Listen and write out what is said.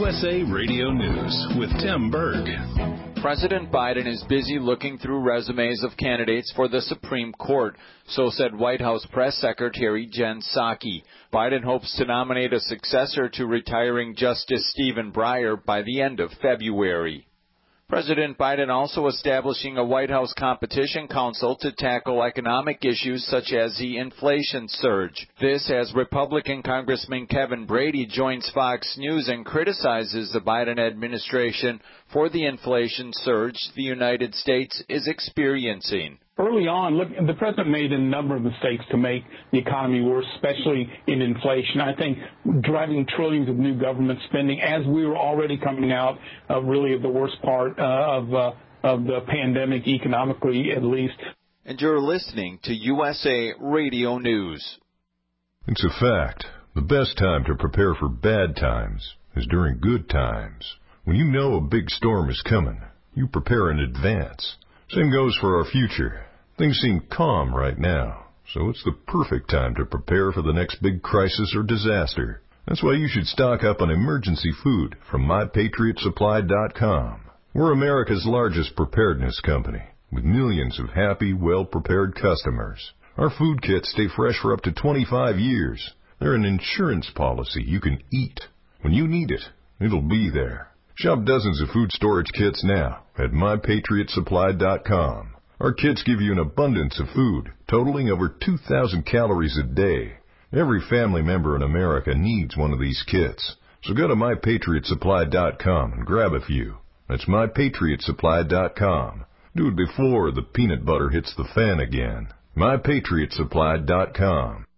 USA Radio News with Tim Berg. President Biden is busy looking through resumes of candidates for the Supreme Court, so said White House Press Secretary Jen Psaki. Biden hopes to nominate a successor to retiring Justice Stephen Breyer by the end of February. President Biden also establishing a White House competition council to tackle economic issues such as the inflation surge. This as Republican Congressman Kevin Brady joins Fox News and criticizes the Biden administration for the inflation surge the United States is experiencing. Early on, the president made a number of mistakes to make the economy worse, especially in inflation. I think driving trillions of new government spending as we were already coming out really of the worst part of the pandemic, economically at least. And you're listening to USA Radio News. It's a fact. The best time to prepare for bad times is during good times. When you know a big storm is coming, you prepare in advance. Same goes for our future. Things seem calm right now, so it's the perfect time to prepare for the next big crisis or disaster. That's why you should stock up on emergency food from MyPatriotSupply.com. We're America's largest preparedness company, with millions of happy, well-prepared customers. Our food kits stay fresh for up to 25 years. They're an insurance policy you can eat. When you need it, it'll be there. Shop dozens of food storage kits now at MyPatriotSupply.com. Our kits give you an abundance of food, totaling over 2,000 calories a day. Every family member in America needs one of these kits. So go to MyPatriotSupply.com and grab a few. That's MyPatriotSupply.com. Do it before the peanut butter hits the fan again. MyPatriotSupply.com.